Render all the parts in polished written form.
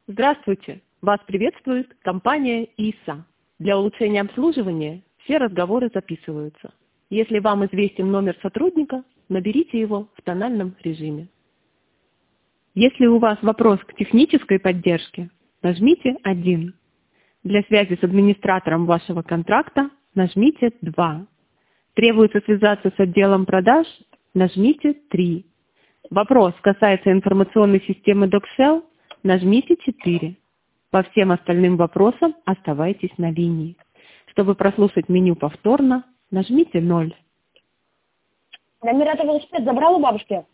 Здравствуйте! Вас приветствует компания ИСА. Для улучшения обслуживания все разговоры записываются. Если вам известен номер сотрудника, наберите его в тональном режиме. Если у вас вопрос к технической поддержке, нажмите 1. Для связи с администратором вашего контракта нажмите 2. Требуется связаться с отделом продаж, нажмите 3. Вопрос касается информационной системы DocShell, нажмите 4. По всем остальным вопросам оставайтесь на линии. Чтобы прослушать меню повторно, нажмите 0. Номера велосипед забрал у бабушки?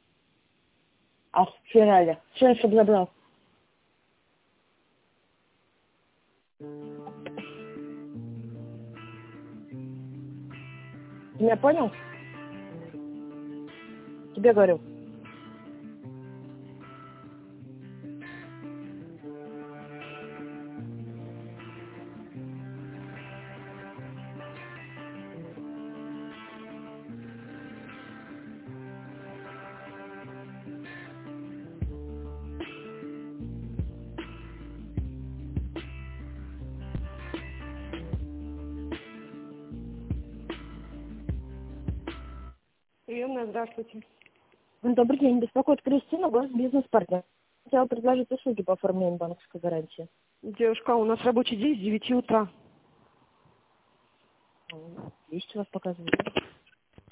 А вчера ли? Вчера, чтобы забрал. Ты меня понял? Тебе говорю. Приемная, здравствуйте. Добрый день, беспокоит Кристина, ваш бизнес-партнер. Хотела предложить услуги по оформлению банковской гарантии. Девушка, у нас рабочий день с 9 утра. Есть у вас показывает?